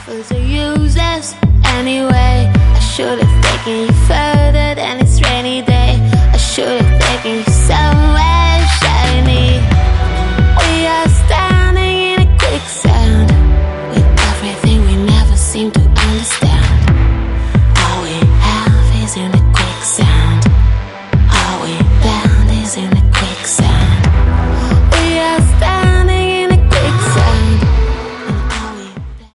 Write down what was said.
efforts are useless anyway. I should have taken you further than this rainy day. I should have taken you somewhere shiny. We are standing in a quicksand with everything we never seem to understand. All we have is in the quicksand. All we found is in the quicksand.